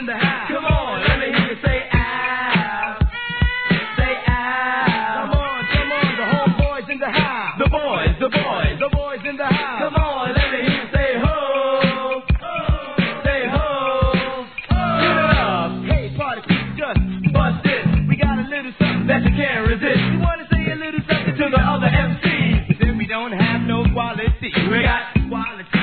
in the house. Come on, let me hear you say ow. Say ow. Come on, the homeboys in the house. The boys in the house. Come on, let me hear you say ho. Say ho. Give it up. Hey, party people, just bust this. We got a little something that you can't resist. You wanna say a little something to the other MCs, but then we don't have no quality. We got quality.